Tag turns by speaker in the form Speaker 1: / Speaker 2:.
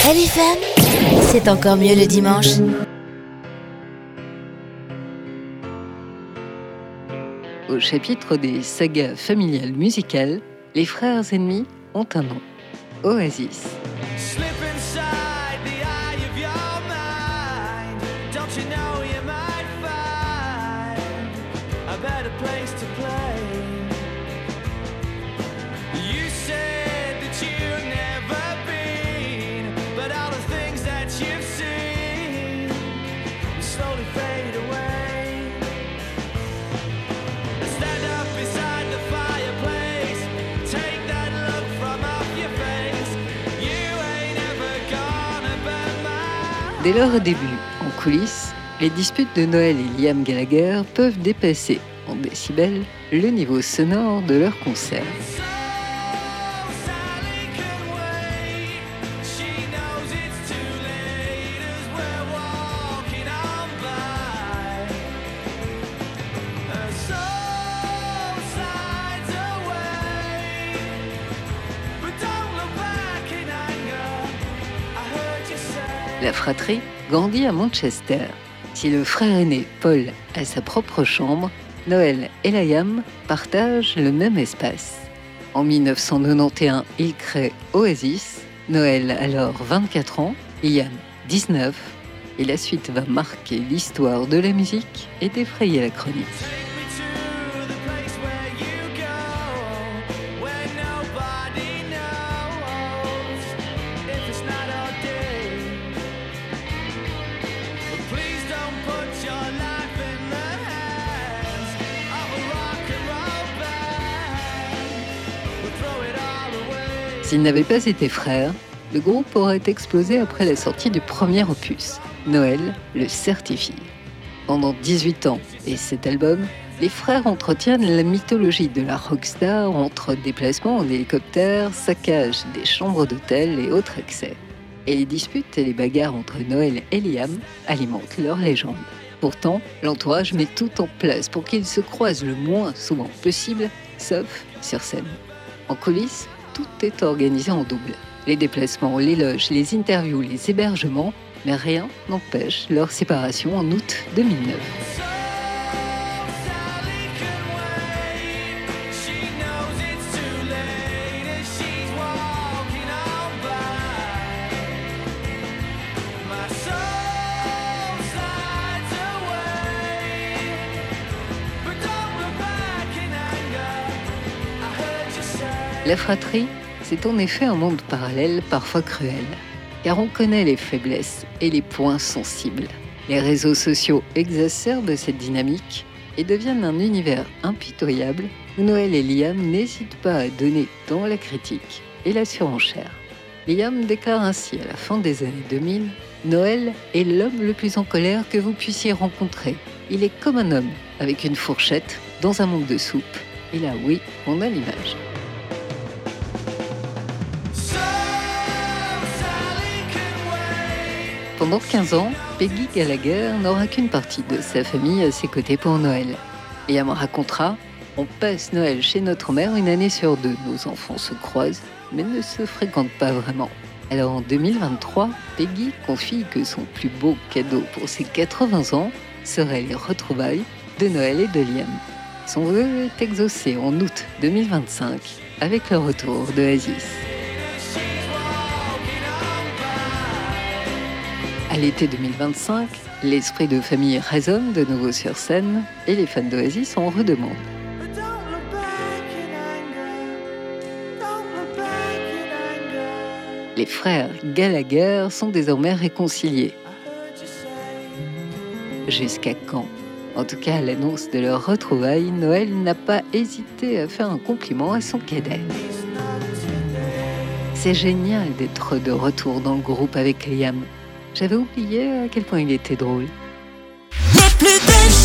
Speaker 1: LFM, c'est encore mieux le dimanche.
Speaker 2: Au chapitre des sagas familiales musicales, les frères ennemis ont un nom. Oasis. Dès leur début, en coulisses, les disputes de Noel et Liam Gallagher peuvent dépasser, en décibels, le niveau sonore de leur concert. La fratrie grandit à Manchester. Si le frère aîné, Paul, a sa propre chambre, Noel et Liam partagent le même espace. En 1991, ils créent Oasis, Noel alors 24 ans, Liam 19, et la suite va marquer l'histoire de la musique et défrayer la chronique. S'ils n'avaient pas été frères, le groupe aurait explosé après la sortie du premier opus, Noel le certifie. Pendant 18 ans et 7 albums, les frères entretiennent la mythologie de la rockstar entre déplacements en hélicoptère, saccage des chambres d'hôtel et autres excès. Et les disputes et les bagarres entre Noel et Liam alimentent leur légende. Pourtant, l'entourage met tout en place pour qu'ils se croisent le moins souvent possible, sauf sur scène. En coulisses, tout est organisé en double. Les déplacements, les loges, les interviews, les hébergements, mais rien n'empêche leur séparation en août 2009. La fratrie, c'est en effet un monde parallèle parfois cruel, car on connaît les faiblesses et les points sensibles. Les réseaux sociaux exacerbent cette dynamique et deviennent un univers impitoyable où Noel et Liam n'hésitent pas à donner dans la critique et la surenchère. Liam déclare ainsi à la fin des années 2000 « Noel est l'homme le plus en colère que vous puissiez rencontrer. Il est comme un homme, avec une fourchette, dans un monde de soupe. Et là, oui, on a l'image. » Pendant 15 ans, Peggy Gallagher n'aura qu'une partie de sa famille à ses côtés pour Noël. Liam racontera « On passe Noël chez notre mère une année sur deux. Nos enfants se croisent, mais ne se fréquentent pas vraiment. » Alors en 2023, Peggy confie que son plus beau cadeau pour ses 80 ans serait les retrouvailles de Noël et de Liam. Son vœu est exaucé en août 2025 avec le retour d'Oasis. À l'été 2025, l'esprit de famille résonne de nouveau sur scène et les fans d'Oasis en redemandent. Les frères Gallagher sont désormais réconciliés. Jusqu'à quand ? En tout cas, à l'annonce de leur retrouvailles, Noel n'a pas hésité à faire un compliment à son cadet. C'est génial d'être de retour dans le groupe avec Liam. J'avais oublié à quel point il était drôle. Les plus belles